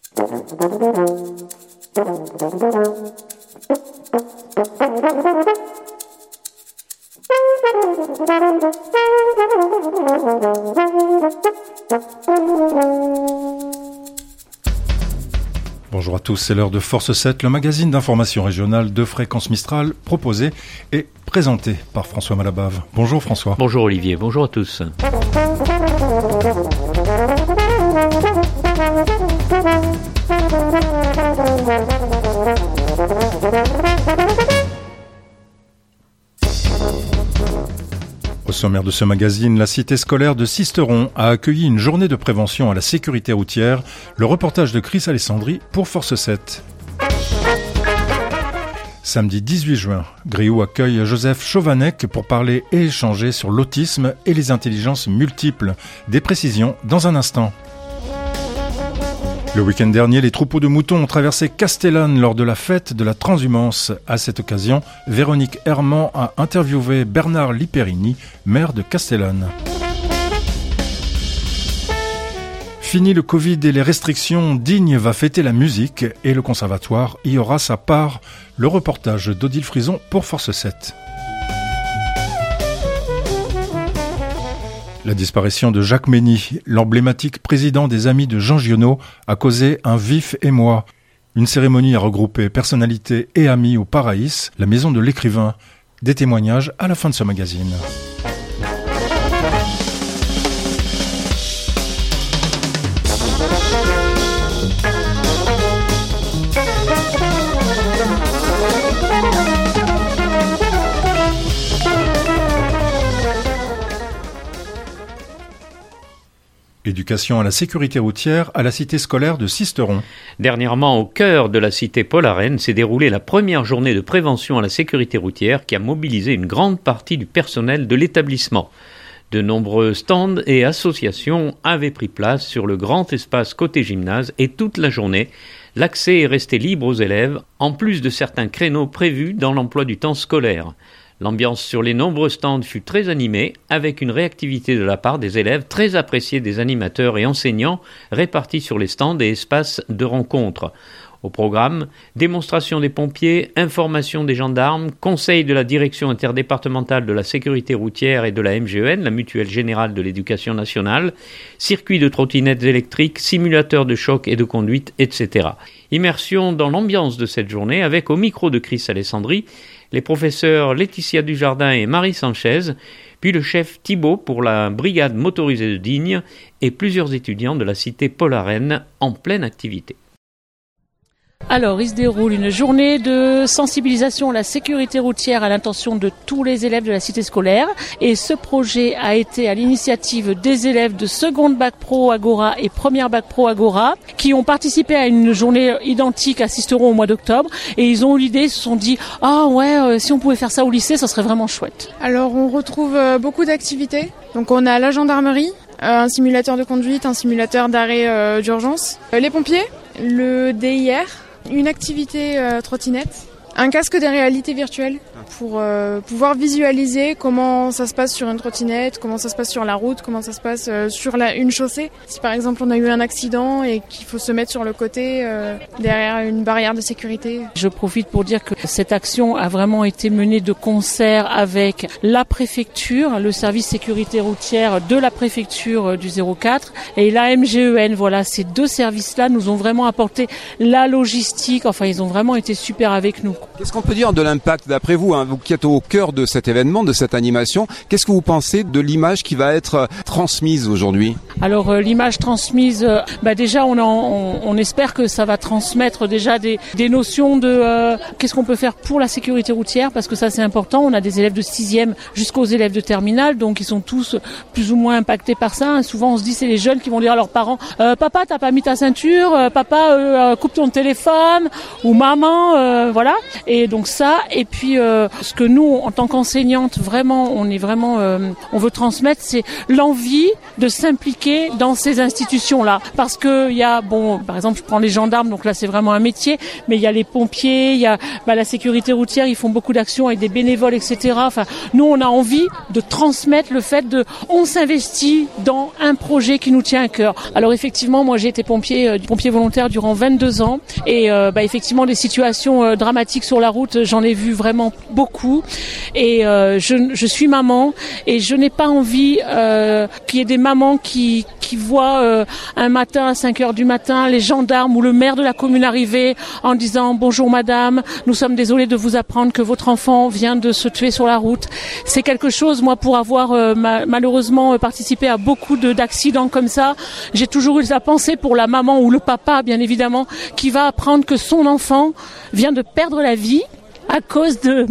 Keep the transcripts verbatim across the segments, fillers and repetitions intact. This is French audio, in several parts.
Bonjour à tous, c'est l'heure de Force sept, le magazine d'information régionale de Fréquence Mistral, proposé et présenté par François Malabave. Bonjour François. Bonjour Olivier, bonjour à tous. Au sommaire de ce magazine, la cité scolaire de Sisteron a accueilli une journée de prévention à la sécurité routière. Le reportage de Chris Alessandri pour Force sept. Samedi dix-huit juin, Griou accueille Joseph Chauvanec pour parler et échanger sur l'autisme et les intelligences multiples. Des précisions dans un instant. Le week-end dernier, les troupeaux de moutons ont traversé Castellane lors de la fête de la transhumance. À cette occasion, Véronique Herman a interviewé Bernard Liperini, maire de Castellane. Fini le Covid et les restrictions, Digne va fêter la musique et le conservatoire y aura sa part. Le reportage d'Odile Frison pour Force sept. La disparition de Jacques Mény, l'emblématique président des Amis de Jean Giono, a causé un vif émoi. Une cérémonie a regroupé personnalités et amis au Paraïs, la maison de l'écrivain. Des témoignages à la fin de ce magazine. Éducation à la sécurité routière à la cité scolaire de Sisteron. Dernièrement, au cœur de la cité Polarennes, s'est déroulée la première journée de prévention à la sécurité routière qui a mobilisé une grande partie du personnel de l'établissement. De nombreux stands et associations avaient pris place sur le grand espace côté gymnase et toute la journée, l'accès est resté libre aux élèves, en plus de certains créneaux prévus dans l'emploi du temps scolaire. L'ambiance sur les nombreux stands fut très animée, avec une réactivité de la part des élèves très appréciée des animateurs et enseignants répartis sur les stands et espaces de rencontre. Au programme, démonstration des pompiers, information des gendarmes, conseil de la direction interdépartementale de la sécurité routière et de la M G E N, la Mutuelle Générale de l'Éducation Nationale, circuit de trottinettes électriques, simulateur de choc et de conduite, et cetera. Immersion dans l'ambiance de cette journée avec au micro de Chris Alessandri, les professeurs Laetitia Dujardin et Marie Sanchez, puis le chef Thibault pour la brigade motorisée de Digne et plusieurs étudiants de la cité Polarennes en pleine activité. Alors, il se déroule une journée de sensibilisation à la sécurité routière à l'intention de tous les élèves de la cité scolaire. Et ce projet a été à l'initiative des élèves de seconde bac pro Agora et première bac pro Agora qui ont participé à une journée identique à Sisteron au mois d'octobre. Et ils ont eu l'idée, ils se sont dit « Ah ouais, euh, si on pouvait faire ça au lycée, ça serait vraiment chouette ». Alors, on retrouve euh, beaucoup d'activités. Donc, on a la gendarmerie, euh, un simulateur de conduite, un simulateur d'arrêt euh, d'urgence, euh, les pompiers, le D I R, une activité euh, trottinette, un casque de réalité virtuelle pour euh, pouvoir visualiser comment ça se passe sur une trottinette, comment ça se passe sur la route, comment ça se passe euh, sur la, une chaussée. Si par exemple on a eu un accident et qu'il faut se mettre sur le côté euh, derrière une barrière de sécurité. Je profite pour dire que cette action a vraiment été menée de concert avec la préfecture, le service sécurité routière de la préfecture du zéro quatre et la M G E N. Voilà, ces deux services-là nous ont vraiment apporté la logistique. Enfin, ils ont vraiment été super avec nous. Qu'est-ce qu'on peut dire de l'impact d'après vous, hein, vous qui êtes au cœur de cet événement, de cette animation, qu'est-ce que vous pensez de l'image qui va être transmise aujourd'hui ? Alors euh, l'image transmise, euh, bah déjà on, en, on, on espère que ça va transmettre déjà des, des notions de euh, qu'est-ce qu'on peut faire pour la sécurité routière, parce que ça c'est important. On a des élèves de sixième jusqu'aux élèves de terminale, donc ils sont tous plus ou moins impactés par ça. Souvent on se dit c'est les jeunes qui vont dire à leurs parents euh, papa t'as pas mis ta ceinture, euh, papa euh, coupe ton téléphone, ou maman, euh, voilà. Et donc ça, et puis euh, ce que nous en tant qu'enseignantes vraiment on est vraiment euh, on veut transmettre, c'est l'envie de s'impliquer métier dans ces institutions-là. Parce que il y a, bon, par exemple, je prends les gendarmes, donc là c'est vraiment un métier, mais il y a les pompiers, il y a bah, la sécurité routière, ils font beaucoup d'actions avec des bénévoles, et cetera. Enfin, nous, on a envie de transmettre le fait de, on s'investit dans un projet qui nous tient à cœur. Alors effectivement, moi j'ai été pompier, euh, pompier volontaire durant vingt-deux ans, et euh, bah, effectivement des situations euh, dramatiques sur la route, j'en ai vu vraiment beaucoup. Et euh, je, je suis maman, et je n'ai pas envie euh, qu'il y ait des mamans qui qui voient euh, un matin à cinq heures du matin les gendarmes ou le maire de la commune arriver en disant « Bonjour madame, nous sommes désolés de vous apprendre que votre enfant vient de se tuer sur la route ». C'est quelque chose, moi, pour avoir euh, ma, malheureusement euh, participé à beaucoup de, d'accidents comme ça, j'ai toujours eu la pensée pour la maman ou le papa, bien évidemment, qui va apprendre que son enfant vient de perdre la vie à cause de...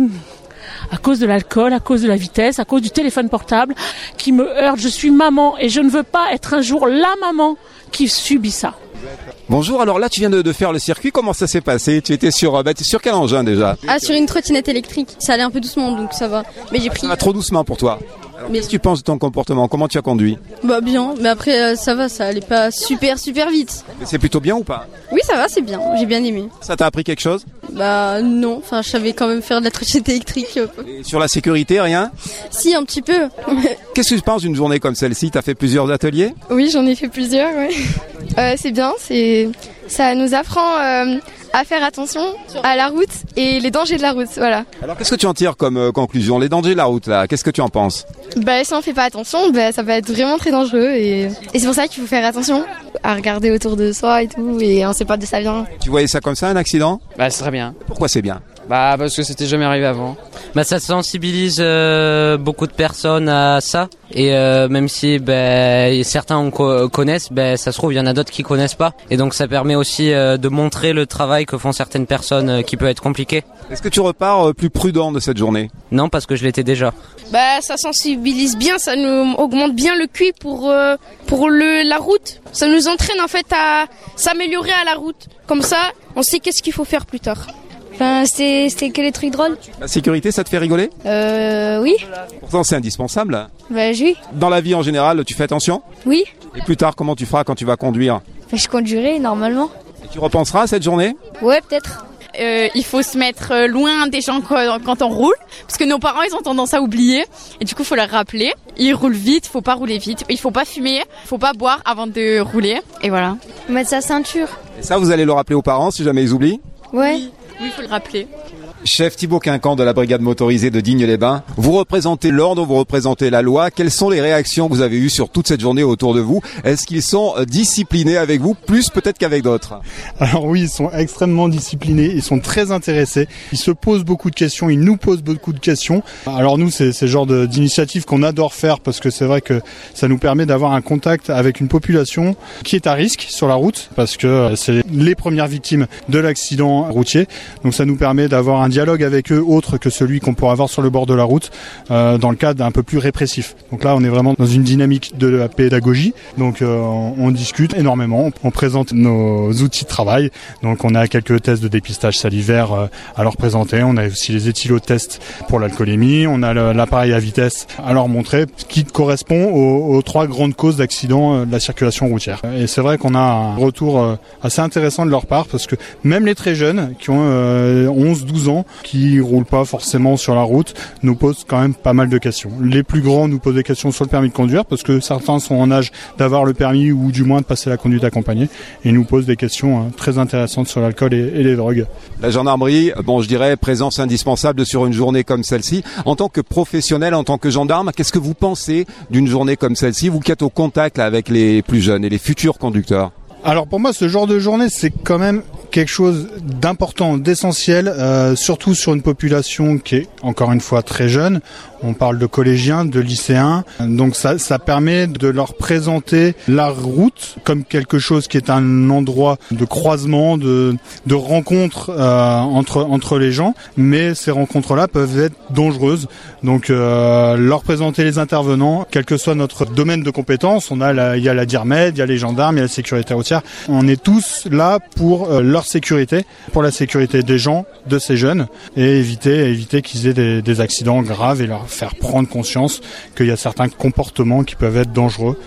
à cause de l'alcool, à cause de la vitesse, à cause du téléphone portable qui me heurte. Je suis maman et je ne veux pas être un jour la maman qui subit ça. Bonjour, alors là tu viens de, de faire le circuit, comment ça s'est passé? Tu étais sur, bah, sur quel engin déjà? Ah, sur une trottinette électrique, ça allait un peu doucement donc ça va. Mais j'ai pris... Ça va trop doucement pour toi. Alors, mais... Qu'est-ce que tu penses de ton comportement? Comment tu as conduit? Bah bien, mais après euh, ça va, ça allait pas super super vite. Mais c'est plutôt bien ou pas? Oui ça va, c'est bien, j'ai bien aimé. Ça t'a appris quelque chose? Bah non, enfin je savais quand même faire de la trottinette électrique. Et sur la sécurité, rien? Si, un petit peu. Qu'est-ce que tu penses d'une journée comme celle-ci? T'as fait plusieurs ateliers? Oui, j'en ai fait plusieurs, ouais. euh, c'est bien, c'est... ça nous apprend euh, à faire attention à la route et les dangers de la route, voilà. Alors qu'est-ce que tu en tires comme euh, conclusion? Les dangers de la route là, qu'est-ce que tu en penses? Bah si on fait pas attention, bah, ça va être vraiment très dangereux et, et c'est pour ça qu'il faut faire attention à regarder autour de soi et tout, et on sait pas d'où ça vient. Tu voyais ça comme ça, un accident? Bah c'est très bien. Pourquoi c'est bien? Bah parce que c'était jamais arrivé avant. Bah ça sensibilise euh, beaucoup de personnes à ça, et euh, même si bah, certains on co- connaissent, bah, ça se trouve il y en a d'autres qui connaissent pas, et donc ça permet aussi euh, de montrer le travail que font certaines personnes euh, qui peut être compliqué. Est-ce que tu repars euh, plus prudent de cette journée? Non, parce que je l'étais déjà. Bah ça sensibilise bien, ça nous augmente bien le Q I pour euh, pour le la route. Ça nous entraîne en fait à s'améliorer à la route. Comme ça, on sait qu'est-ce qu'il faut faire plus tard. Enfin, c'est, c'est que les trucs drôles. La sécurité, ça te fait rigoler? Euh, oui. Pourtant, c'est indispensable. Bah, oui. Dans la vie en général, tu fais attention? Oui. Et plus tard, comment tu feras quand tu vas conduire? Bah, je conduirai, normalement. Et tu repenseras à cette journée? Ouais, peut-être. Euh, il faut se mettre loin des gens quand, quand on roule, parce que nos parents, ils ont tendance à oublier. Et du coup, il faut leur rappeler. Ils roulent vite, il faut pas rouler vite. Il faut pas fumer, il faut pas boire avant de rouler. Et voilà. Mettre sa ceinture. Et ça, vous allez le rappeler aux parents si jamais ils oublient? Ouais. Oui. Oui, il faut le rappeler. Chef Thibaut Quincan de la brigade motorisée de Digne-les-Bains, vous représentez l'ordre, vous représentez la loi. Quelles sont les réactions que vous avez eues sur toute cette journée autour de vous? Est-ce qu'ils sont disciplinés avec vous, plus peut-être qu'avec d'autres? Alors oui, ils sont extrêmement disciplinés, ils sont très intéressés, ils se posent beaucoup de questions, ils nous posent beaucoup de questions. Alors nous, c'est, c'est le genre de, d'initiative qu'on adore faire, parce que c'est vrai que ça nous permet d'avoir un contact avec une population qui est à risque sur la route, parce que c'est les premières victimes de l'accident routier. Donc ça nous permet d'avoir un dialogue avec eux autre que celui qu'on pourrait avoir sur le bord de la route, euh, dans le cadre un peu plus répressif. Donc là, on est vraiment dans une dynamique de la pédagogie. Donc euh, on, on discute énormément, on présente nos outils de travail. Donc on a quelques tests de dépistage salivaire euh, à leur présenter. On a aussi les éthylotests pour l'alcoolémie. On a le, l'appareil à vitesse à leur montrer, qui correspond aux, aux trois grandes causes d'accidents euh, de la circulation routière. Et c'est vrai qu'on a un retour euh, assez intéressant de leur part, parce que même les très jeunes, qui ont euh, onze douze ans, qui roulent pas forcément sur la route, nous posent quand même pas mal de questions. Les plus grands nous posent des questions sur le permis de conduire, parce que certains sont en âge d'avoir le permis, ou du moins de passer la conduite accompagnée, et nous posent des questions hein, très intéressantes sur l'alcool et, et les drogues. La gendarmerie, bon, je dirais présence indispensable sur une journée comme celle-ci. En tant que professionnel, en tant que gendarme, qu'est-ce que vous pensez d'une journée comme celle-ci, vous qui êtes au contact là, avec les plus jeunes et les futurs conducteurs? Alors pour moi, ce genre de journée, c'est quand même quelque chose d'important, d'essentiel, euh, surtout sur une population qui est encore une fois très jeune. On parle de collégiens, de lycéens, donc ça, ça permet de leur présenter la route comme quelque chose qui est un endroit de croisement, de, de rencontre euh, entre entre les gens. Mais ces rencontres-là peuvent être dangereuses. Donc euh, leur présenter les intervenants, quel que soit notre domaine de compétences, on a la, il y a la DIRMED, il y a les gendarmes, il y a la sécurité routière. On est tous là pour euh, leur sécurité, pour la sécurité des gens, de ces jeunes, et éviter éviter qu'ils aient des, des accidents graves, et leur faire prendre conscience qu'il y a certains comportements qui peuvent être dangereux,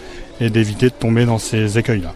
et d'éviter de tomber dans ces écueils-là.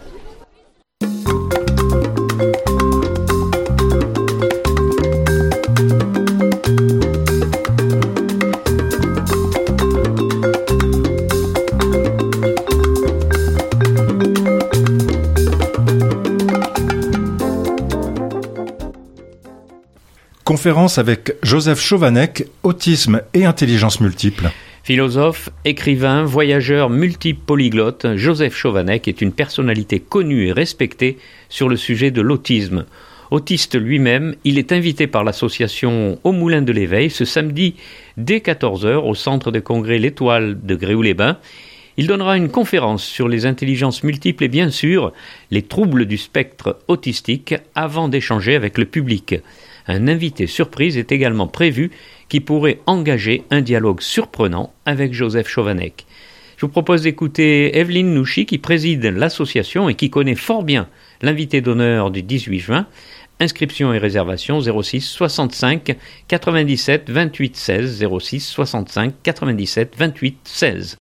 Conférence avec Joseph Chovanec, autisme et intelligence multiple. Philosophe, écrivain, voyageur multipolyglotte, Joseph Chovanec est une personnalité connue et respectée sur le sujet de l'autisme. Autiste lui-même, il est invité par l'association Au Moulin de l'Éveil ce samedi dès quatorze heures au centre de congrès L'Étoile de Gréoux-les-Bains. Il donnera une conférence sur les intelligences multiples et bien sûr les troubles du spectre autistique avant d'échanger avec le public. Un invité surprise est également prévu qui pourrait engager un dialogue surprenant avec Joseph Chovanec. Je vous propose d'écouter Evelyne Nouchi qui préside l'association et qui connaît fort bien l'invité d'honneur du dix-huit juin. Inscription et réservation zéro six soixante-cinq quatre-vingt-dix-sept vingt-huit seize zéro six soixante-cinq quatre-vingt-dix-sept vingt-huit seize.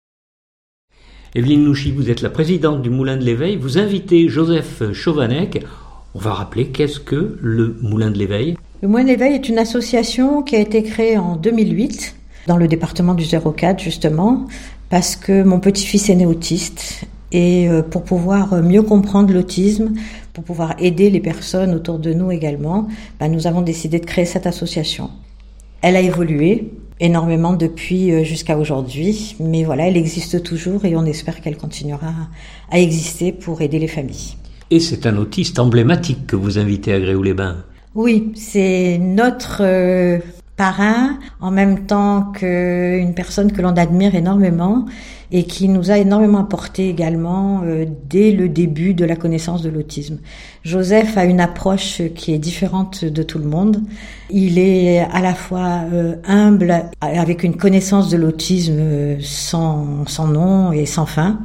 Evelyne Nouchi, vous êtes la présidente du Moulin de l'Éveil. Vous invitez Joseph Chovanec. On va rappeler qu'est-ce que le Moulin de l'Éveil ? Le Moulin de l'Éveil est une association qui a été créée en deux mille huit dans le département du zéro quatre justement parce que mon petit-fils est né autiste et pour pouvoir mieux comprendre l'autisme, pour pouvoir aider les personnes autour de nous également, ben nous avons décidé de créer cette association. Elle a évolué énormément depuis jusqu'à aujourd'hui, mais voilà, elle existe toujours et on espère qu'elle continuera à exister pour aider les familles. Et c'est un autiste emblématique que vous invitez à Gréoux-les-Bains. Oui, c'est notre euh, parrain, en même temps qu'une personne que l'on admire énormément et qui nous a énormément apporté également euh, dès le début de la connaissance de l'autisme. Joseph a une approche qui est différente de tout le monde. Il est à la fois euh, humble, avec une connaissance de l'autisme sans, sans nom et sans fin,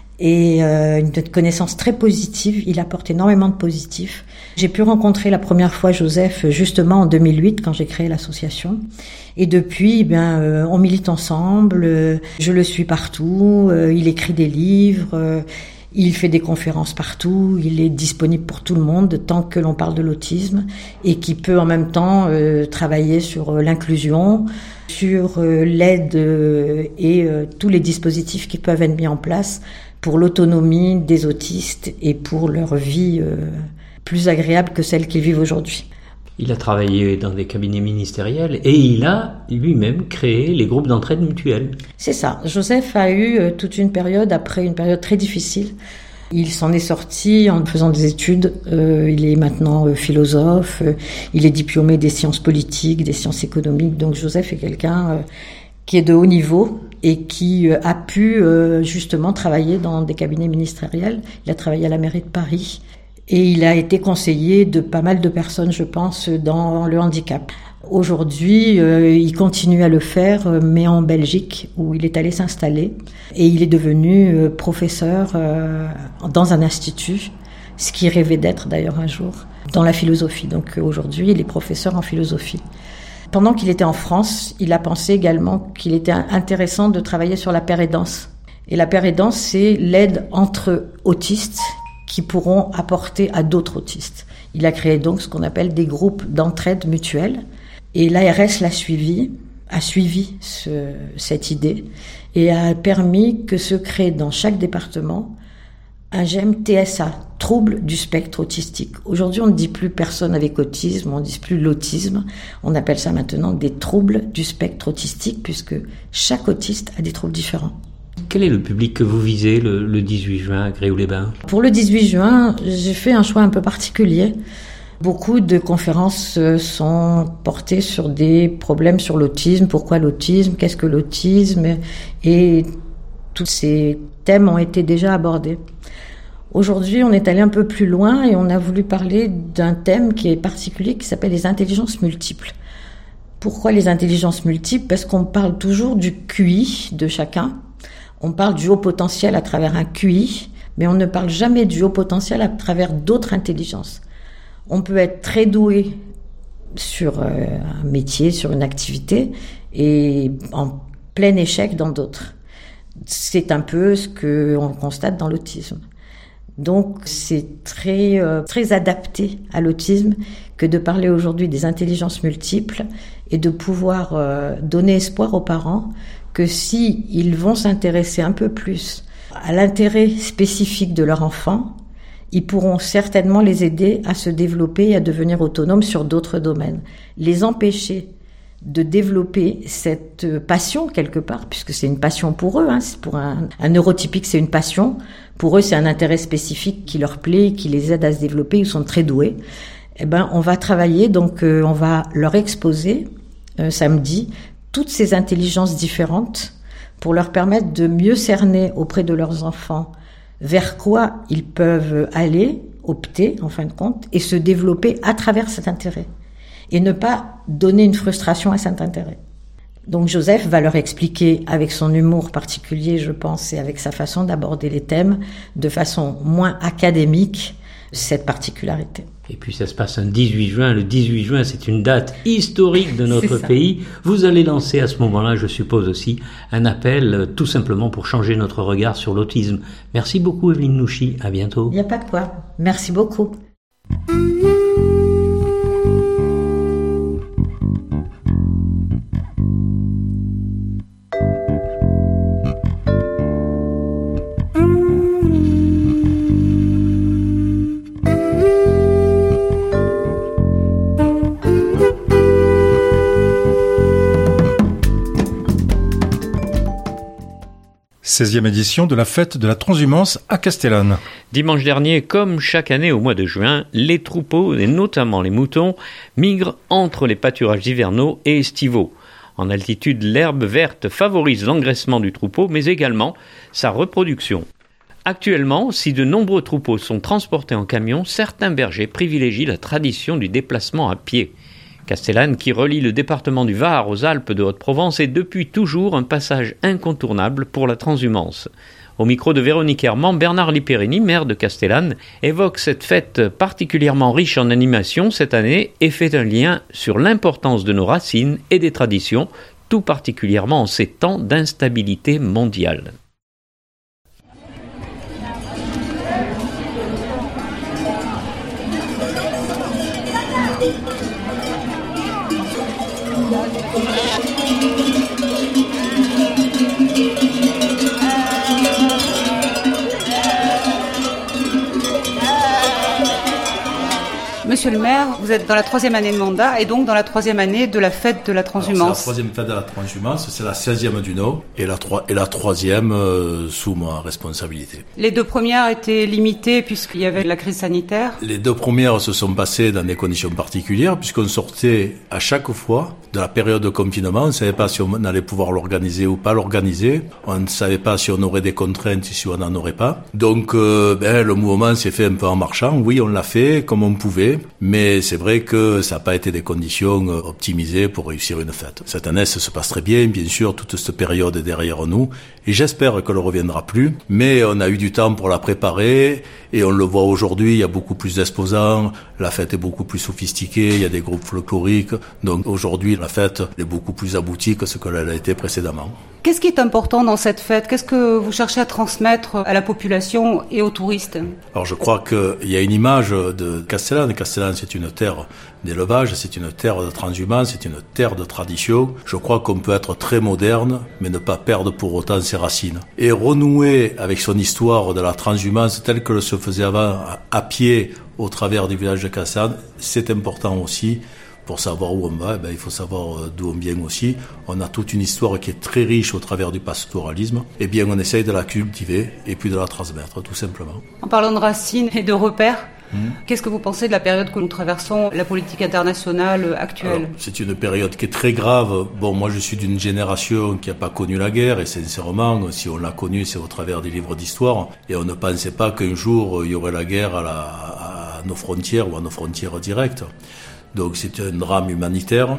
et euh, une connaissance très positive. Il apporte énormément de positif. J'ai pu rencontrer la première fois Joseph justement en deux mille huit quand j'ai créé l'association. Et depuis, ben, euh, on milite ensemble. Euh, je le suis partout. Euh, il écrit des livres. Euh, il fait des conférences partout. Il est disponible pour tout le monde tant que l'on parle de l'autisme et qui peut en même temps euh, travailler sur euh, l'inclusion, sur euh, l'aide euh, et euh, tous les dispositifs qui peuvent être mis en place pour l'autonomie des autistes et pour leur vie euh, plus agréable que celle qu'ils vivent aujourd'hui. Il a travaillé dans des cabinets ministériels et il a lui-même créé les groupes d'entraide mutuelle. C'est ça. Joseph a eu euh, toute une période, après une période très difficile. Il s'en est sorti en faisant des études. Euh, il est maintenant euh, philosophe. Euh, il est diplômé des sciences politiques, des sciences économiques. Donc Joseph est quelqu'un euh, qui est de haut niveau et qui a pu euh, justement travailler dans des cabinets ministériels. Il a travaillé à la mairie de Paris et il a été conseiller de pas mal de personnes, je pense, dans le handicap. Aujourd'hui, euh, il continue à le faire, mais en Belgique, où il est allé s'installer. Et il est devenu euh, professeur euh, dans un institut, ce qu'il rêvait d'être d'ailleurs un jour, dans la philosophie. Donc aujourd'hui, il est professeur en philosophie. Pendant qu'il était en France, il a pensé également qu'il était intéressant de travailler sur la paire-aidance. Et la paire-aidance, c'est l'aide entre autistes qui pourront apporter à d'autres autistes. Il a créé donc ce qu'on appelle des groupes d'entraide mutuelle. Et l'A R S l'a suivi, a suivi ce, cette idée et a permis que se crée dans chaque département un G E M T S A, trouble du spectre autistique. Aujourd'hui, on ne dit plus personne avec autisme, on ne dit plus l'autisme, on appelle ça maintenant des troubles du spectre autistique puisque chaque autiste a des troubles différents. Quel est le public que vous visez le, le dix-huit juin à Gréoux-les-Bains ? Pour le dix-huit juin, j'ai fait un choix un peu particulier. Beaucoup de conférences sont portées sur des problèmes sur l'autisme, pourquoi l'autisme, qu'est-ce que l'autisme, et tous ces thèmes ont été déjà abordés. Aujourd'hui, on est allé un peu plus loin et on a voulu parler d'un thème qui est particulier, qui s'appelle les intelligences multiples. Pourquoi les intelligences multiples ? Parce qu'on parle toujours du Q I de chacun. On parle du haut potentiel à travers un Q I, mais on ne parle jamais du haut potentiel à travers d'autres intelligences. On peut être très doué sur un métier, sur une activité, et en plein échec dans d'autres. C'est un peu ce qu'on constate dans l'autisme. Donc c'est très, euh, très adapté à l'autisme que de parler aujourd'hui des intelligences multiples et de pouvoir euh, donner espoir aux parents que si ils vont s'intéresser un peu plus à l'intérêt spécifique de leur enfant, ils pourront certainement les aider à se développer et à devenir autonomes sur d'autres domaines. Les empêcher de développer cette passion quelque part, puisque c'est une passion pour eux, hein, c'est pour un, un neurotypique, c'est une passion. Pour eux, c'est un intérêt spécifique qui leur plaît, qui les aide à se développer, ils sont très doués. Eh ben, on va travailler, donc euh, on va leur exposer euh, samedi toutes ces intelligences différentes pour leur permettre de mieux cerner auprès de leurs enfants vers quoi ils peuvent aller, opter en fin de compte, et se développer à travers cet intérêt. Et ne pas donner une frustration à cet intérêt. Donc Joseph va leur expliquer avec son humour particulier, je pense, et avec sa façon d'aborder les thèmes, de façon moins académique, cette particularité. Et puis ça se passe un dix-huit juin. Le dix-huit juin, c'est une date historique de notre pays. Vous allez lancer à ce moment-là, je suppose aussi, un appel tout simplement pour changer notre regard sur l'autisme. Merci beaucoup Evelyne Nouchi, à bientôt. Il n'y a pas de quoi. Merci beaucoup. seizième édition de la fête de la transhumance à Castellane. Dimanche dernier, comme chaque année au mois de juin, les troupeaux, et notamment les moutons, migrent entre les pâturages hivernaux et estivaux. En altitude, l'herbe verte favorise l'engraissement du troupeau, mais également sa reproduction. Actuellement, si de nombreux troupeaux sont transportés en camion, certains bergers privilégient la tradition du déplacement à pied. Castellane, qui relie le département du Var aux Alpes de Haute-Provence, est depuis toujours un passage incontournable pour la transhumance. Au micro de Véronique Herman, Bernard Liperini, maire de Castellane, évoque cette fête particulièrement riche en animation cette année et fait un lien sur l'importance de nos racines et des traditions, tout particulièrement en ces temps d'instabilité mondiale. Monsieur le maire, vous êtes dans la troisième année de mandat et donc dans la troisième année de la fête de la transhumance. Alors, c'est la troisième fête de la transhumance, c'est la seizième du nom et la, trois, et la troisième euh, sous ma responsabilité. Les deux premières étaient limitées puisqu'il y avait la crise sanitaire. Les deux premières se sont passées dans des conditions particulières puisqu'on sortait à chaque fois de la période de confinement. On ne savait pas si on allait pouvoir l'organiser ou pas l'organiser. On ne savait pas si on aurait des contraintes, si on n'en aurait pas. Donc euh, ben, le mouvement s'est fait un peu en marchant. Oui, on l'a fait comme on pouvait. Mais c'est vrai que ça n'a pas été des conditions optimisées pour réussir une fête. Cette année, ça se passe très bien, bien sûr, toute cette période est derrière nous, et j'espère qu'elle ne reviendra plus, mais on a eu du temps pour la préparer, et on le voit aujourd'hui, il y a beaucoup plus d'exposants, la fête est beaucoup plus sophistiquée, il y a des groupes folkloriques, donc aujourd'hui, la fête est beaucoup plus aboutie que ce qu'elle a été précédemment. Qu'est-ce qui est important dans cette fête ? Qu'est-ce que vous cherchez à transmettre à la population et aux touristes ? Alors je crois qu'il y a une image de Castellane. Castellane, c'est une terre d'élevage, c'est une terre de transhumance, c'est une terre de tradition. Je crois qu'on peut être très moderne, mais ne pas perdre pour autant ses racines. Et renouer avec son histoire de la transhumance telle que se faisait avant, à pied, au travers du village de Castellane, c'est important aussi. Pour savoir où on va, eh ben, il faut savoir d'où on vient aussi. On a toute une histoire qui est très riche au travers du pastoralisme. Eh bien, on essaye de la cultiver et puis de la transmettre, tout simplement. En parlant de racines et de repères, mmh. qu'est-ce que vous pensez de la période que nous traversons, la politique internationale actuelle ? Alors, c'est une période qui est très grave. Bon, moi, je suis d'une génération qui n'a pas connu la guerre, et sincèrement, si on l'a connue, c'est au travers des livres d'histoire. Et on ne pensait pas qu'un jour, il y aurait la guerre à, la, à nos frontières ou à nos frontières directes. Donc c'est un drame humanitaire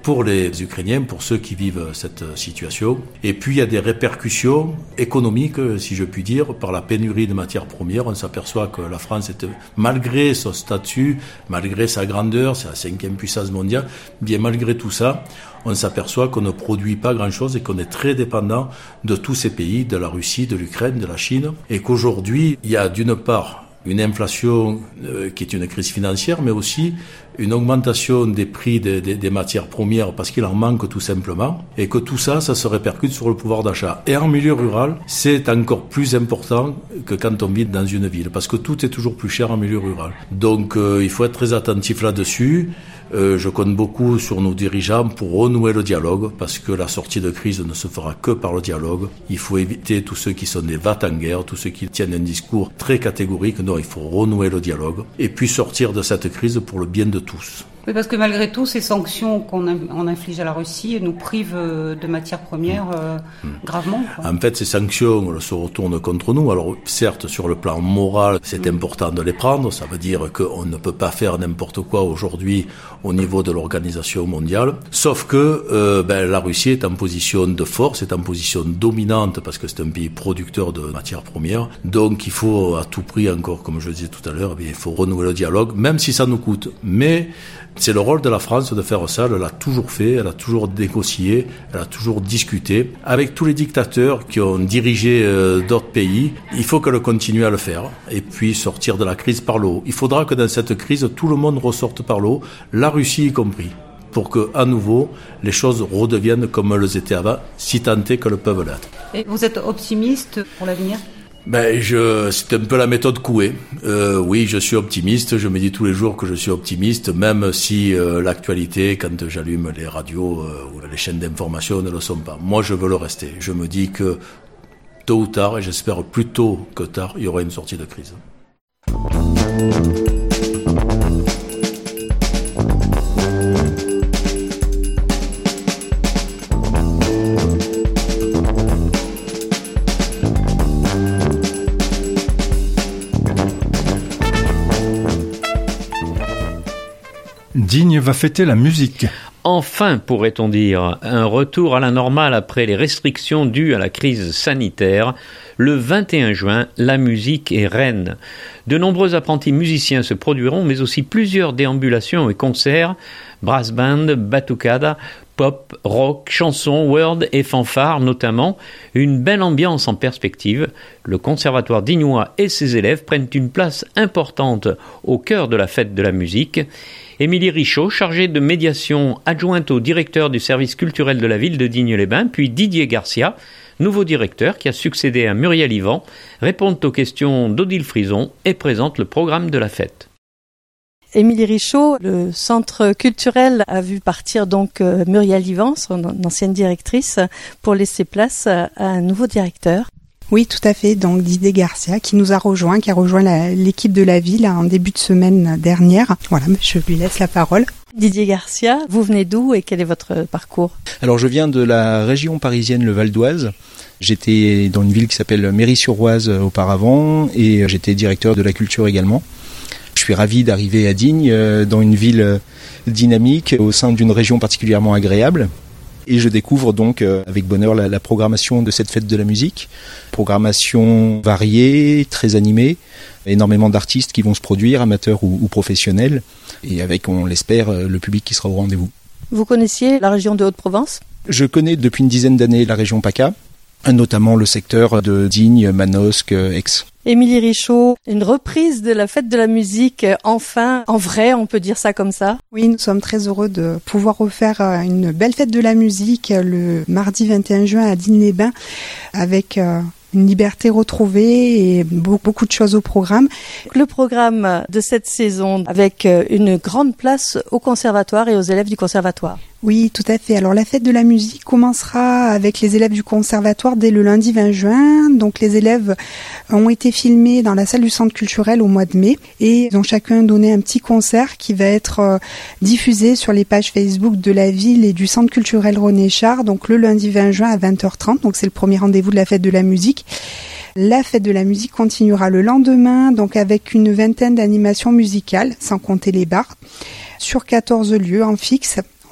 pour les Ukrainiens, pour ceux qui vivent cette situation. Et puis il y a des répercussions économiques, si je puis dire, par la pénurie de matières premières. On s'aperçoit que la France, est, malgré son statut, malgré sa grandeur, c'est la cinquième puissance mondiale, bien malgré tout ça, on s'aperçoit qu'on ne produit pas grand-chose et qu'on est très dépendant de tous ces pays, de la Russie, de l'Ukraine, de la Chine, et qu'aujourd'hui, il y a d'une part une inflation euh, qui est une crise financière, mais aussi une augmentation des prix des, des, des matières premières parce qu'il en manque tout simplement, et que tout ça, ça se répercute sur le pouvoir d'achat. Et en milieu rural, c'est encore plus important que quand on vit dans une ville, parce que tout est toujours plus cher en milieu rural. Donc euh, il faut être très attentif là-dessus. Euh, je compte beaucoup sur nos dirigeants pour renouer le dialogue, parce que la sortie de crise ne se fera que par le dialogue. Il faut éviter tous ceux qui sont des va-t-en-guerre, tous ceux qui tiennent un discours très catégorique. Non, il faut renouer le dialogue et puis sortir de cette crise pour le bien de tous. Oui, parce que malgré tout, ces sanctions qu'on on inflige à la Russie nous privent de matières premières euh, mmh. gravement. Quoi. En fait, ces sanctions se retournent contre nous. Alors, certes, sur le plan moral, c'est mmh. important de les prendre. Ça veut dire qu'on ne peut pas faire n'importe quoi aujourd'hui au niveau de l'organisation mondiale. Sauf que euh, ben, la Russie est en position de force, est en position dominante, parce que c'est un pays producteur de matières premières. Donc, il faut à tout prix, encore comme je le disais tout à l'heure, eh bien, il faut renouer le dialogue, même si ça nous coûte. Mais c'est le rôle de la France de faire ça. Elle l'a toujours fait, elle a toujours négocié, elle a toujours discuté. Avec tous les dictateurs qui ont dirigé euh, d'autres pays, il faut qu'elle continue à le faire et puis sortir de la crise par le haut. Il faudra que dans cette crise, tout le monde ressorte par le haut, la Russie y compris, pour que, à nouveau, les choses redeviennent comme elles étaient avant, si tant est qu'elles peuvent l'être. Et vous êtes optimiste pour l'avenir ? Ben, je, c'est un peu la méthode Coué. Euh, oui, je suis optimiste. Je me dis tous les jours que je suis optimiste, même si euh, l'actualité, quand j'allume les radios euh, ou les chaînes d'information, ne le sont pas. Moi, je veux le rester. Je me dis que tôt ou tard, et j'espère plus tôt que tard, il y aura une sortie de crise. Digne va fêter la musique. Enfin, pourrait-on dire, un retour à la normale après les restrictions dues à la crise sanitaire. Le vingt et un juin, la musique est reine. De nombreux apprentis musiciens se produiront, mais aussi plusieurs déambulations et concerts, brass band, batucada, pop, rock, chansons, world et fanfare notamment. Une belle ambiance en perspective. Le Conservatoire dignois et ses élèves prennent une place importante au cœur de la fête de la musique. Émilie Richaud, chargée de médiation adjointe au directeur du service culturel de la ville de Digne-les-Bains, puis Didier Garcia, nouveau directeur qui a succédé à Muriel Ivan, répondent aux questions d'Odile Frison et présentent le programme de la fête. Émilie Richaud, le centre culturel a vu partir donc Muriel Ivan, son ancienne directrice, pour laisser place à un nouveau directeur. Oui, tout à fait. Donc Didier Garcia qui nous a rejoint, qui a rejoint la, l'équipe de la ville en début de semaine dernière. Voilà, je lui laisse la parole. Didier Garcia, vous venez d'où et quel est votre parcours ? Alors je viens de la région parisienne, le Val d'Oise. J'étais dans une ville qui s'appelle Méry-sur-Oise auparavant et j'étais directeur de la culture également. Je suis ravi d'arriver à Digne, dans une ville dynamique, au sein d'une région particulièrement agréable. Et je découvre donc euh, avec bonheur la, la programmation de cette fête de la musique. Programmation variée, très animée, énormément d'artistes qui vont se produire, amateurs ou, ou professionnels, et avec, on l'espère, le public qui sera au rendez-vous. Vous connaissiez la région de Haute-Provence ? Je connais depuis une dizaine d'années la région PACA, notamment le secteur de Digne, Manosque, Aix. Émilie Richaud, une reprise de la fête de la musique, enfin, en vrai, on peut dire ça comme ça. Oui, nous sommes très heureux de pouvoir refaire une belle fête de la musique le mardi vingt et un juin à Digne-les-Bains avec une liberté retrouvée et beaucoup de choses au programme. Le programme de cette saison avec une grande place au conservatoire et aux élèves du conservatoire. Oui, tout à fait. Alors la fête de la musique commencera avec les élèves du conservatoire dès le lundi vingt juin. Donc les élèves ont été filmés dans la salle du centre culturel au mois de mai et ils ont chacun donné un petit concert qui va être diffusé sur les pages Facebook de la ville et du centre culturel René Char, donc le lundi vingt juin à vingt heures trente. Donc c'est le premier rendez-vous de la fête de la musique. La fête de la musique continuera le lendemain, donc avec une vingtaine d'animations musicales, sans compter les bars, sur quatorze lieux en fixe.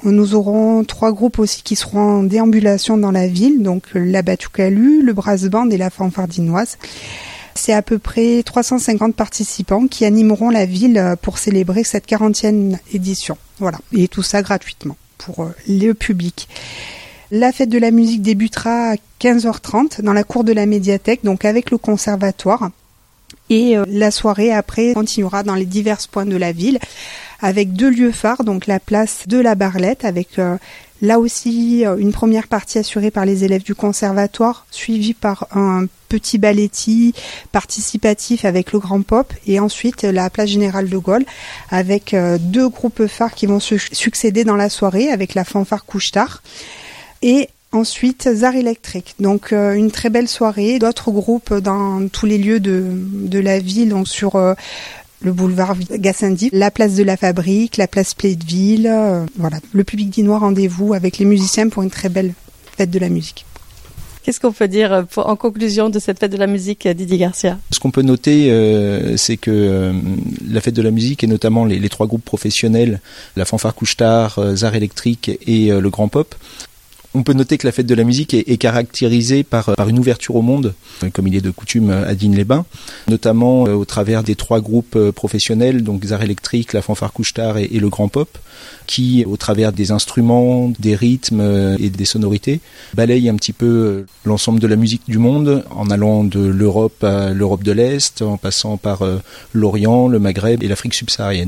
Nous aurons trois groupes aussi qui seront en déambulation dans la ville, donc la Batucalu, le Brass Band et la Fanfardinoise. C'est à peu près trois cent cinquante participants qui animeront la ville pour célébrer cette quarantième édition. Voilà, et tout ça gratuitement pour le public. La fête de la musique débutera à quinze heures trente dans la cour de la médiathèque, donc avec le conservatoire. Et euh, la soirée après continuera dans les divers points de la ville avec deux lieux phares, donc la place de la Barlette avec euh, là aussi euh, une première partie assurée par les élèves du conservatoire, suivie par un petit balletti participatif avec le Grand Pop, et ensuite la place Générale de Gaulle avec euh, deux groupes phares qui vont se succéder dans la soirée avec la fanfare Couche-Tard. Et ensuite, Zar électrique. Donc, euh, une très belle soirée. D'autres groupes dans tous les lieux de, de la ville, donc sur euh, le boulevard Gassendi, la place de la Fabrique, la place Plaideville. Euh, voilà. Le public dinois, rendez-vous avec les musiciens pour une très belle fête de la musique. Qu'est-ce qu'on peut dire pour, en conclusion de cette fête de la musique, Didier Garcia ? Ce qu'on peut noter, euh, c'est que euh, la fête de la musique, et notamment les, les trois groupes professionnels, la fanfare Couche-Tard, euh, Zar électrique et euh, le Grand Pop, on peut noter que la fête de la musique est, est caractérisée par, par une ouverture au monde, comme il est de coutume à Digne-les-Bains, notamment euh, au travers des trois groupes euh, professionnels, donc Zar électrique, la fanfare Couche-Tard et, et le Grand Pop, qui, au travers des instruments, des rythmes euh, et des sonorités, balayent un petit peu euh, l'ensemble de la musique du monde, en allant de l'Europe à l'Europe de l'Est, en passant par euh, l'Orient, le Maghreb et l'Afrique subsaharienne.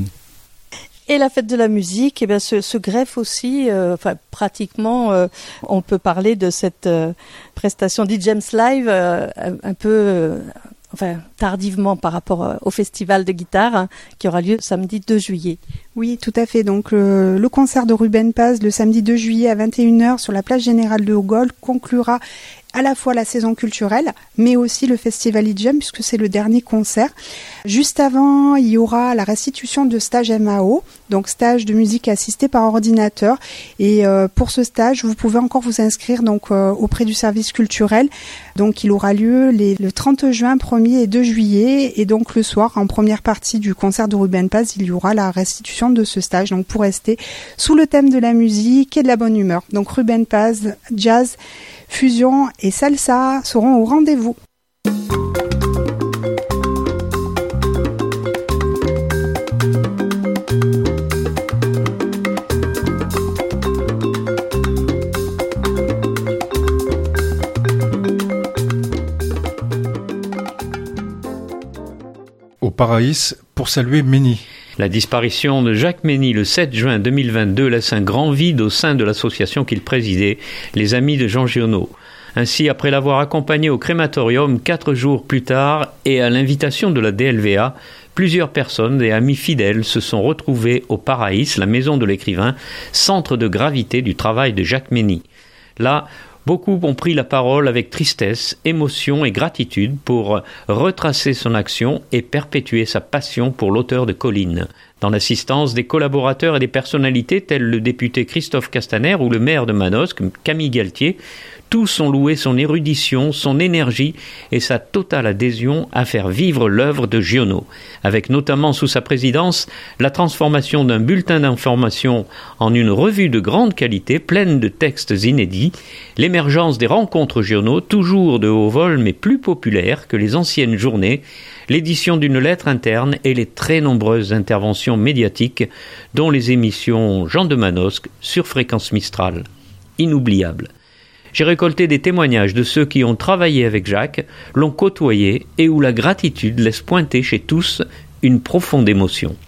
Et la fête de la musique, eh bien, se, se greffe aussi, euh, enfin pratiquement, euh, on peut parler de cette euh, prestation D J Live euh, un peu, euh, enfin tardivement par rapport euh, au festival de guitare hein, qui aura lieu samedi deux juillet. Oui, tout à fait. Donc euh, le concert de Ruben Paz le samedi deux juillet à vingt et une heures sur la place Générale de Gaulle conclura à la fois la saison culturelle, mais aussi le festival I J M, puisque c'est le dernier concert. Juste avant, il y aura la restitution de stage M A O, donc stage de musique assistée par ordinateur. Et euh, pour ce stage, vous pouvez encore vous inscrire donc euh, auprès du service culturel. Donc il aura lieu les, le trente juin, premier et deux juillet. Et donc le soir, en première partie du concert de Ruben Paz, il y aura la restitution de ce stage. Donc pour rester sous le thème de la musique et de la bonne humeur. Donc Ruben Paz, jazz, fusion et salsa seront au rendez-vous. Au Paraïs pour saluer Mény. La disparition de Jacques Mény le sept juin deux mille vingt-deux laisse un grand vide au sein de l'association qu'il présidait, les Amis de Jean Giono. Ainsi, après l'avoir accompagné au crématorium quatre jours plus tard et à l'invitation de la D L V A, plusieurs personnes et amis fidèles se sont retrouvés au Paraïs, la maison de l'écrivain, centre de gravité du travail de Jacques Mény. Là, beaucoup ont pris la parole avec tristesse, émotion et gratitude pour retracer son action et perpétuer sa passion pour l'auteur de Colline. Dans l'assistance des collaborateurs et des personnalités tels le député Christophe Castaner ou le maire de Manosque, Camille Galtier, tous ont loué son érudition, son énergie et sa totale adhésion à faire vivre l'œuvre de Giono, avec notamment sous sa présidence la transformation d'un bulletin d'information en une revue de grande qualité pleine de textes inédits, l'émergence des rencontres Giono, toujours de haut vol mais plus populaires que les anciennes journées, l'édition d'une lettre interne et les très nombreuses interventions médiatiques dont les émissions Jean de Manosque sur Fréquence Mistral. Inoubliable. J'ai récolté des témoignages de ceux qui ont travaillé avec Jacques, l'ont côtoyé et où la gratitude laisse pointer chez tous une profonde émotion.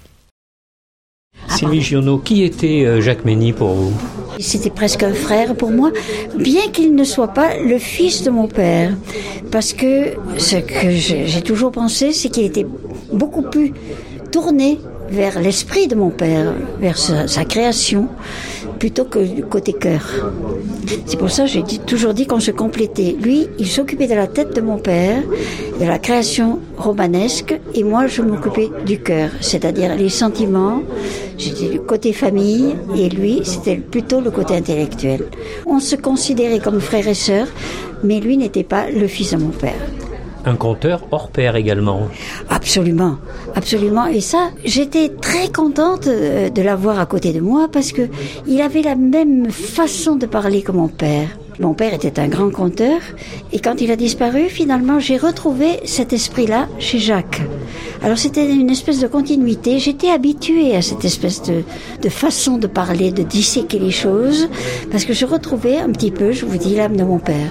Sylvie Giono, qui était Jacques Mény pour vous ? C'était presque un frère pour moi, bien qu'il ne soit pas le fils de mon père. Parce que ce que j'ai toujours pensé, c'est qu'il était beaucoup plus tourné vers l'esprit de mon père, vers sa, sa création, plutôt que du côté cœur. C'est pour ça que j'ai dit, toujours dit qu'on se complétait. Lui, il s'occupait de la tête de mon père, de la création romanesque, et moi, je m'occupais du cœur, c'est-à-dire les sentiments. J'étais du côté famille, et lui, c'était plutôt le côté intellectuel. On se considérait comme frères et sœurs, mais lui n'était pas le fils de mon père. Un conteur hors pair également. Absolument, absolument. Et ça, j'étais très contente de l'avoir à côté de moi parce que il avait la même façon de parler que mon père. Mon père était un grand conteur et quand il a disparu, finalement, j'ai retrouvé cet esprit-là chez Jacques. Alors c'était une espèce de continuité. J'étais habituée à cette espèce de, de façon de parler, de disséquer les choses, parce que je retrouvais un petit peu, je vous dis, l'âme de mon père.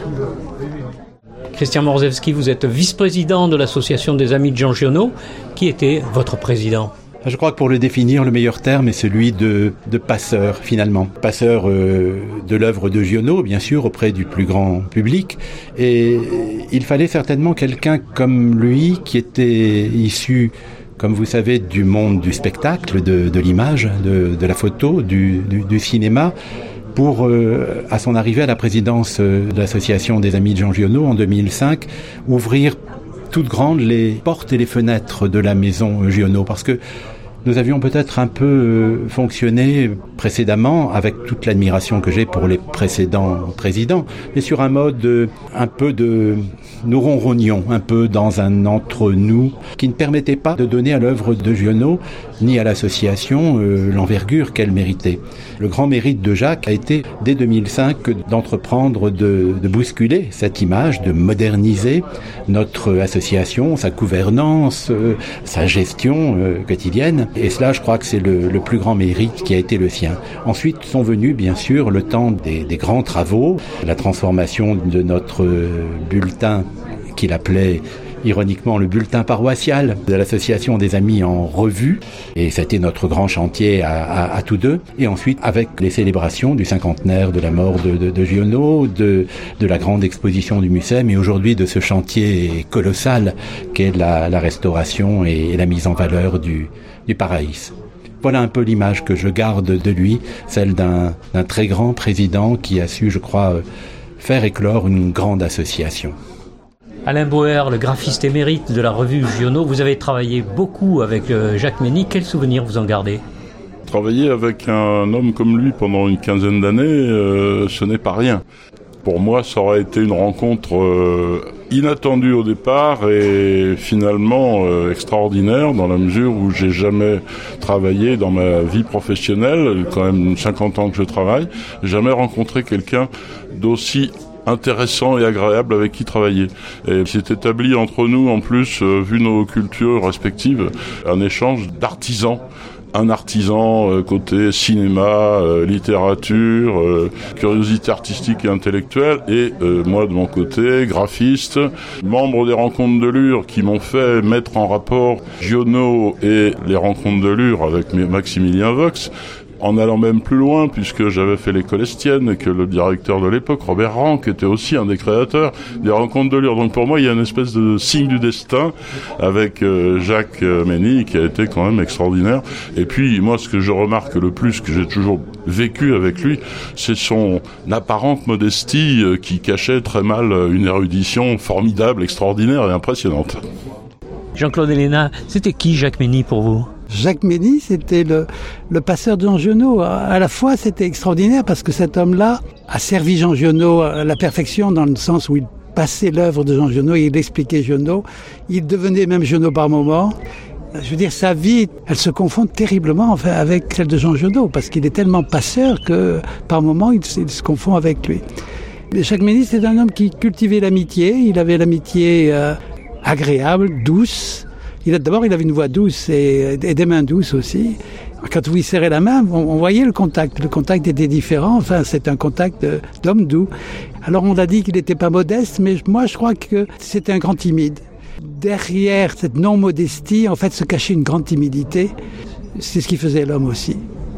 Christian Morzewski, vous êtes vice-président de l'association des Amis de Jean Giono. Qui était votre président ? Je crois que pour le définir, le meilleur terme est celui de, de passeur, finalement. Passeur euh, de l'œuvre de Giono, bien sûr, auprès du plus grand public. Et il fallait certainement quelqu'un comme lui, qui était issu, comme vous savez, du monde du spectacle, de, de l'image, de, de la photo, du, du, du cinéma, pour, euh, à son arrivée à la présidence de l'association des Amis de Jean Giono en deux mille cinq, ouvrir toutes grandes les portes et les fenêtres de la maison Giono, parce que nous avions peut-être un peu fonctionné précédemment, avec toute l'admiration que j'ai pour les précédents présidents, mais sur un mode un peu de... nous ronronions un peu dans un entre-nous qui ne permettait pas de donner à l'œuvre de Giono ni à l'association euh, l'envergure qu'elle méritait. Le grand mérite de Jacques a été, dès deux mille cinq, d'entreprendre de, de bousculer cette image, de moderniser notre association, sa gouvernance, euh, sa gestion euh, quotidienne. Et cela, je crois que c'est le, le plus grand mérite qui a été le sien. Ensuite sont venus, bien sûr, le temps des, des grands travaux, la transformation de notre bulletin qu'il appelait ironiquement le bulletin paroissial de l'association des Amis en revue, et c'était notre grand chantier à, à, à tous deux. Et ensuite avec les célébrations du cinquantenaire de la mort de, de, de Giono, de, de la grande exposition du Mucem, et aujourd'hui de ce chantier colossal qu'est la, la restauration et, et la mise en valeur du, du Paraïs. Voilà un peu l'image que je garde de lui, celle d'un, d'un très grand président qui a su, je crois, faire éclore une grande association. Alain Bauer, le graphiste émérite de la revue Giono, vous avez travaillé beaucoup avec Jacques Mény. Quel souvenir vous en gardez ? Travailler avec un homme comme lui pendant une quinzaine d'années, euh, ce n'est pas rien. Pour moi, ça aurait été une rencontre euh, inattendue au départ et finalement euh, extraordinaire dans la mesure où j'ai jamais travaillé dans ma vie professionnelle, quand même cinquante ans que je travaille, jamais rencontré quelqu'un d'aussi intéressant et agréable avec qui travailler. Et il s'est établi entre nous, en plus, euh, vu nos cultures respectives, un échange d'artisans. Un artisan euh, côté cinéma, euh, littérature, euh, curiosité artistique et intellectuelle, et euh, moi de mon côté, graphiste, membre des Rencontres de Lure qui m'ont fait mettre en rapport Giono et les Rencontres de Lure avec Maximilien Vox, en allant même plus loin, puisque j'avais fait l'école Estienne, et que le directeur de l'époque, Robert Rank, était aussi un des créateurs des Rencontres de Lure. Donc pour moi, il y a une espèce de signe du destin avec euh, Jacques Mény, qui a été quand même extraordinaire. Et puis, moi, ce que je remarque le plus, que j'ai toujours vécu avec lui, c'est son apparente modestie euh, qui cachait très mal une érudition formidable, extraordinaire et impressionnante. Jean-Claude Héléna, c'était qui Jacques Mény pour vous ? Jacques Mény, c'était le, le passeur de Jean Giono. À la fois, c'était extraordinaire parce que cet homme-là a servi Jean Giono à la perfection dans le sens où il passait l'œuvre de Jean Giono et il expliquait Giono. Il devenait même Giono par moments. Je veux dire, sa vie, elle se confond terriblement enfin, avec celle de Jean Giono parce qu'il est tellement passeur que par moments, il, il se confond avec lui. Jacques Mény, c'est un homme qui cultivait l'amitié. Il avait l'amitié euh, agréable, douce. Il a, d'abord, il avait une voix douce et, et des mains douces aussi. Quand vous lui serrez la main, on, on voyait le contact. Le contact était différent. Enfin, c'est un contact de, d'homme doux. Alors, on a dit qu'il n'était pas modeste, mais moi, je crois que c'était un grand timide. Derrière cette non-modestie, en fait, se cachait une grande timidité. C'est ce qui faisait l'homme aussi.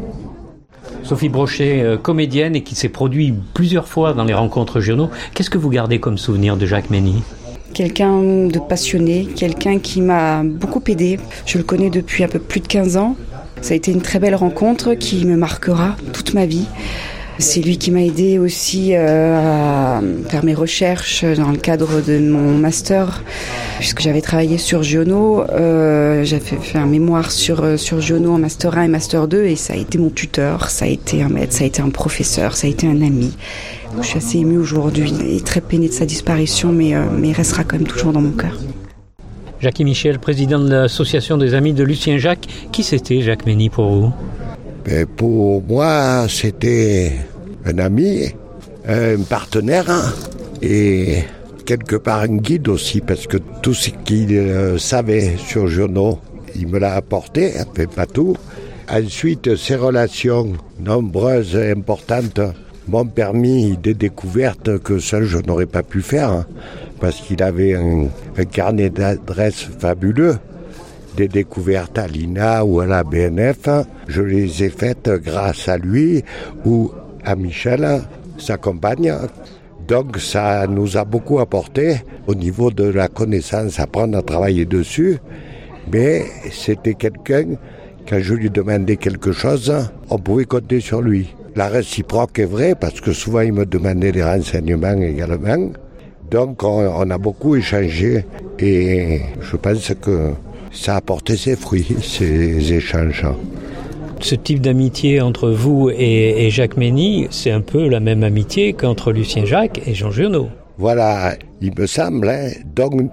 Sophie Brochet, euh, comédienne et qui s'est produite plusieurs fois dans les Rencontres Giono. Qu'est-ce que vous gardez comme souvenir de Jacques Mény ? Quelqu'un de passionné, quelqu'un qui m'a beaucoup aidé. Je le connais depuis un peu plus de quinze ans. Ça a été une très belle rencontre qui me marquera toute ma vie. C'est lui qui m'a aidé aussi euh, à faire mes recherches dans le cadre de mon master, puisque j'avais travaillé sur Giono. Euh, j'avais fait un mémoire sur, sur Giono en master un et master deux, et ça a été mon tuteur, ça a été un maître, ça a été un professeur, ça a été un ami. Donc, je suis assez émue aujourd'hui et très peinée de sa disparition, mais, euh, mais il restera quand même toujours dans mon cœur. Jacques et Michel, président de l'association des amis de Lucien Jacques. Qui c'était Jacques Mény pour vous ? Ben pour moi, c'était un ami, un partenaire et quelque part un guide aussi, parce que tout ce qu'il euh, savait sur Giono, il me l'a apporté, mais pas tout. Ensuite, ses relations nombreuses et importantes m'ont permis des découvertes que seul je n'aurais pas pu faire, hein, parce qu'il avait un, un carnet d'adresses fabuleux. Des découvertes à l'I N A ou à la B N F, je les ai faites grâce à lui ou à Michel, sa compagne. Donc ça nous a beaucoup apporté au niveau de la connaissance, apprendre à travailler dessus. Mais c'était quelqu'un, quand je lui demandais quelque chose, on pouvait compter sur lui. La réciproque est vraie parce que souvent il me demandait des renseignements également. Donc on, on a beaucoup échangé et je pense que ça a porté ses fruits, ces échanges. Ce type d'amitié entre vous et, et Jacques Mény, c'est un peu la même amitié qu'entre Lucien Jacques et Jean Giono. Voilà, il me semble. Hein. Donc,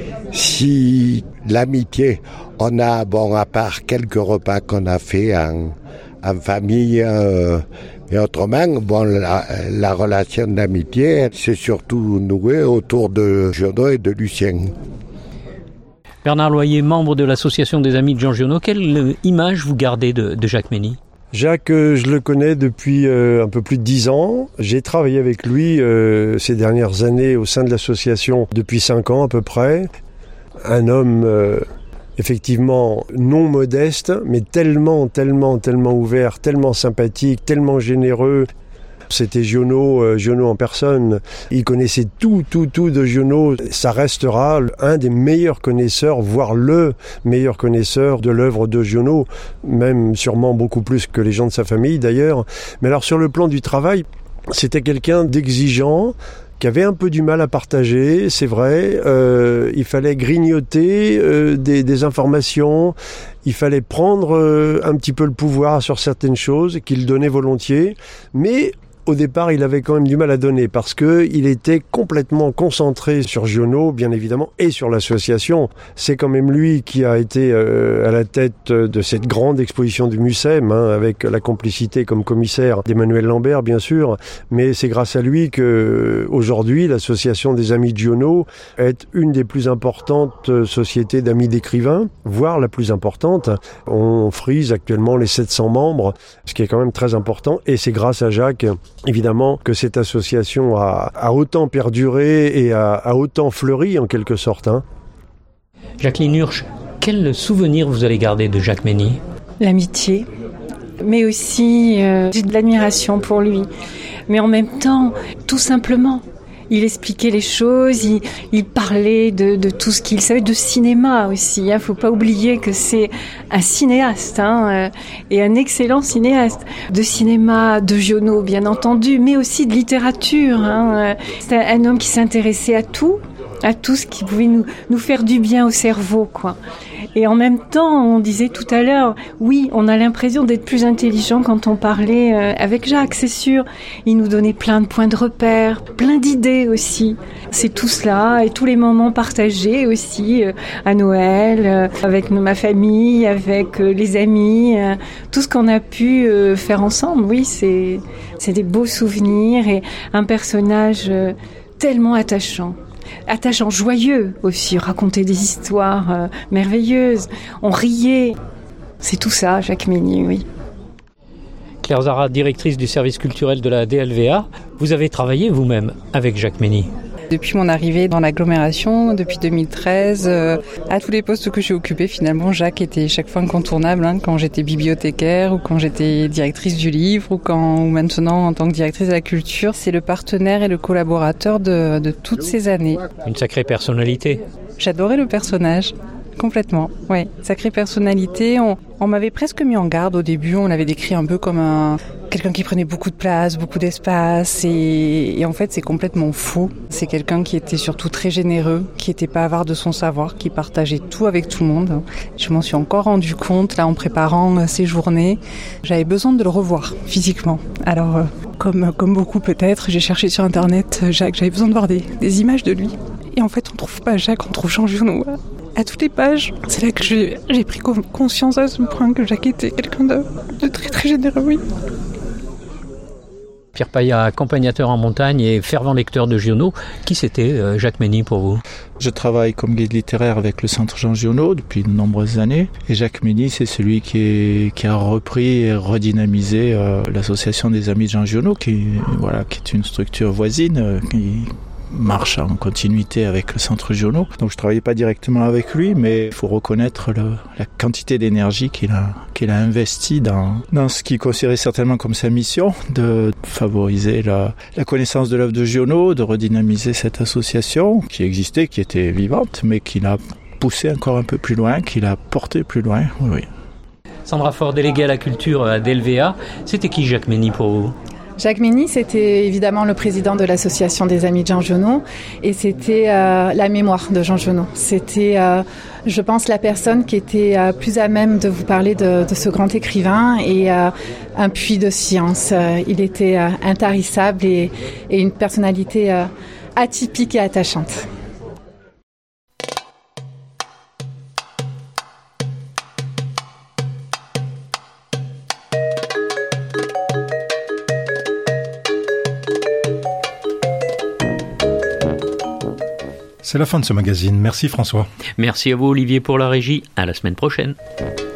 si l'amitié, on a, bon, à part quelques repas qu'on a fait en, en famille, euh, et autrement, bon, la, la relation d'amitié, c'est surtout nouée autour de Giono et de Lucien. Bernard Loyer, membre de l'association des amis de Jean Giono, quelle image vous gardez de, de Jacques Mény ? Jacques, euh, je le connais depuis euh, un peu plus de dix ans. J'ai travaillé avec lui euh, ces dernières années au sein de l'association depuis cinq ans à peu près. Un homme euh, effectivement non modeste, mais tellement, tellement, tellement ouvert, tellement sympathique, tellement généreux. C'était Giono, euh, Giono en personne. Il connaissait tout, tout, tout de Giono. Ça restera un des meilleurs connaisseurs, voire le meilleur connaisseur de l'œuvre de Giono, même sûrement beaucoup plus que les gens de sa famille d'ailleurs. Mais alors sur le plan du travail, c'était quelqu'un d'exigeant, qui avait un peu du mal à partager, c'est vrai. Euh, il fallait grignoter euh, des, des informations, il fallait prendre euh, un petit peu le pouvoir sur certaines choses qu'il donnait volontiers, mais au départ, il avait quand même du mal à donner parce que il était complètement concentré sur Giono, bien évidemment, et sur l'association. C'est quand même lui qui a été euh, à la tête de cette grande exposition du Mucem, hein, avec la complicité comme commissaire d'Emmanuel Lambert, bien sûr. Mais c'est grâce à lui que aujourd'hui, l'association des amis de Giono est une des plus importantes sociétés d'amis d'écrivains, voire la plus importante. On frise actuellement les sept cents membres, ce qui est quand même très important. Et c'est grâce à Jacques, évidemment, que cette association a, a autant perduré et a, a autant fleuri en quelque sorte. Hein. Jacqueline Hurch, quel souvenir vous allez garder de Jacques Mény ? L'amitié, mais aussi euh, j'ai de l'admiration pour lui. Mais en même temps, tout simplement, il expliquait les choses, il, il parlait de, de tout ce qu'il savait, de cinéma aussi. Il hein. ne faut pas oublier que c'est un cinéaste hein, et un excellent cinéaste. De cinéma, de Giono bien entendu, mais aussi de littérature. Hein. C'est un homme qui s'intéressait à tout, à tout ce qui pouvait nous, nous faire du bien au cerveau, quoi. Et en même temps, on disait tout à l'heure, oui, on a l'impression d'être plus intelligent quand on parlait euh, avec Jacques, c'est sûr. Il nous donnait plein de points de repère, plein d'idées aussi. C'est tout cela et tous les moments partagés aussi euh, à Noël, euh, avec ma famille, avec euh, les amis, euh, tout ce qu'on a pu euh, faire ensemble. Oui, c'est, c'est des beaux souvenirs et un personnage euh, tellement attachant. Attachant, joyeux aussi, raconter des histoires euh, merveilleuses. On riait. C'est tout ça, Jacques Mény, oui. Claire Zara, directrice du service culturel de la D L V A, vous avez travaillé vous-même avec Jacques Mény. Depuis mon arrivée dans l'agglomération, depuis deux mille treize, euh, à tous les postes que j'ai occupés, finalement, Jacques était chaque fois incontournable. Hein, quand j'étais bibliothécaire ou quand j'étais directrice du livre ou quand ou maintenant en tant que directrice de la culture, c'est le partenaire et le collaborateur de, de toutes ces années. Une sacrée personnalité. J'adorais le personnage. complètement. Ouais, sacrée personnalité. On, on m'avait presque mis en garde au début. On l'avait décrit un peu comme un quelqu'un qui prenait beaucoup de place, beaucoup d'espace. Et, et en fait, c'est complètement faux. C'est quelqu'un qui était surtout très généreux, qui n'était pas avare de son savoir, qui partageait tout avec tout le monde. Je m'en suis encore rendu compte là en préparant ces journées. J'avais besoin de le revoir physiquement. Alors, euh, comme comme beaucoup peut-être, j'ai cherché sur Internet Jacques. J'avais besoin de voir des, des images de lui. Et en fait, on trouve pas Jacques, on trouve Jean Giono à toutes les pages. C'est là que j'ai, j'ai pris conscience à ce point que Jacques était quelqu'un de, de très très généreux, oui. Pierre Paillat, accompagnateur en montagne et fervent lecteur de Giono. Qui c'était euh, Jacques Mény pour vous ? Je travaille comme guide littéraire avec le Centre Jean Giono depuis de nombreuses années. Et Jacques Mény, c'est celui qui, est, qui a repris et redynamisé euh, l'association des Amis de Jean Giono, qui, voilà, qui est une structure voisine, euh, qui marche en continuité avec le Centre Giono. Donc je ne travaillais pas directement avec lui, mais il faut reconnaître le, la quantité d'énergie qu'il a, qu'il a investi dans, dans ce qu'il considérait certainement comme sa mission, de favoriser la, la connaissance de l'œuvre de Giono, de redynamiser cette association qui existait, qui était vivante, mais qu'il a poussé encore un peu plus loin, qu'il a porté plus loin. Oui, oui. Sandra Faure, déléguée à la culture à D L V A. C'était qui Jacques Mény pour vous ? Jacques Mény, c'était évidemment le président de l'association des Amis de Jean Giono et c'était euh, la mémoire de Jean Giono. C'était, euh, je pense, la personne qui était euh, plus à même de vous parler de, de ce grand écrivain et euh, un puits de science. Euh, il était euh, intarissable et, et une personnalité euh, atypique et attachante. C'est la fin de ce magazine. Merci François. Merci à vous Olivier pour la régie. À la semaine prochaine.